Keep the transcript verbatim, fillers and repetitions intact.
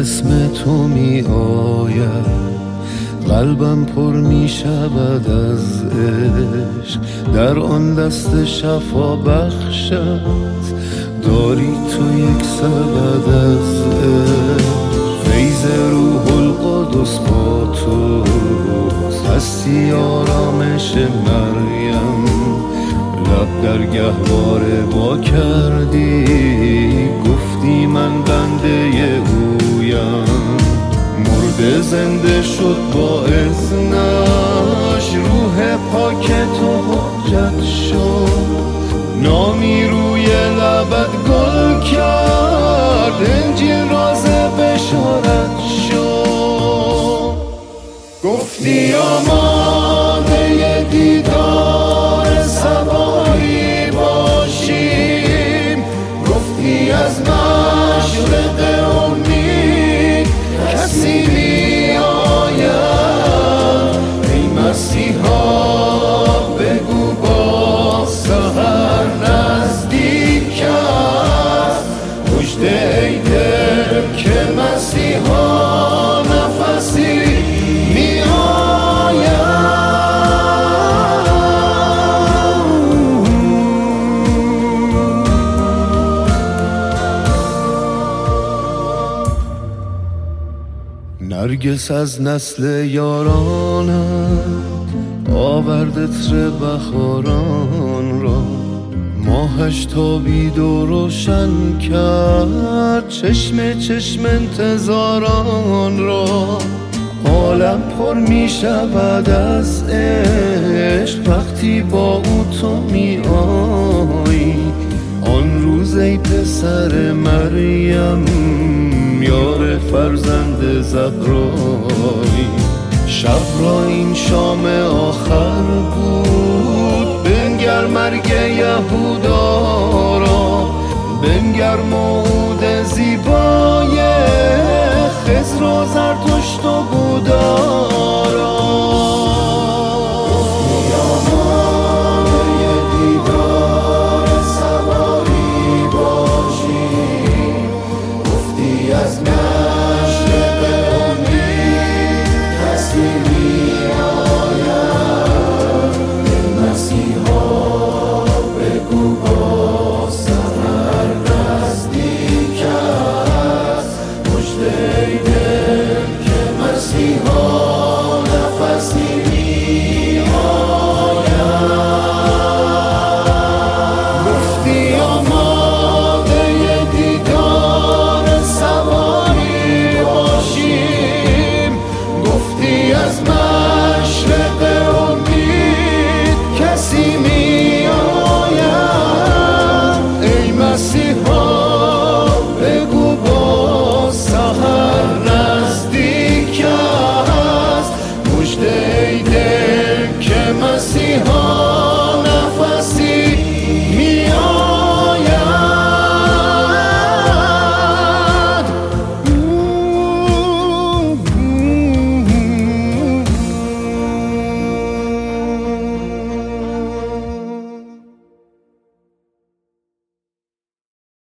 اسم تو می آید قلبم پر می شود از عشق، در آن دست شفا بخشت داری تو یک سبد از عشق. فیض روح القدس با تو هستی آرامش مریم، لب در گهواره وا کردی گفتی من بنده اویم. مرده زنده شد با اذنش، روح پاک تو حجت شد، نامی روی لبت گل کرد، انجیل راز بشارت شد. گفتی آماده دیدار سواری باشیم، گفتی از مشرق امید کسی می آید. ای مسیحا بگو با سحر نزدیک است، مژده ای دل که مسیحا نفسی می آید. نرگس از نسل یارانت آورد عطر بهاران را، ماهش تابید و روشن کرد چشم چشم انتظاران را. عالم پر می شود از عشق وقتی با او تو می آیی. آن روز ای پسر مریم یار فرزند زهرایی، شب را این شام آخر بود. بنگر مرگ یهودا را، بنگر موعود زیبای خضر و زرتشت و بودا را. گفتی آماده دیدار سواری باشیم، گفتی از مشرق امید کسی می آید. مسیحا بگو با سحر نزدیک است، مژده ای دل که مسیحا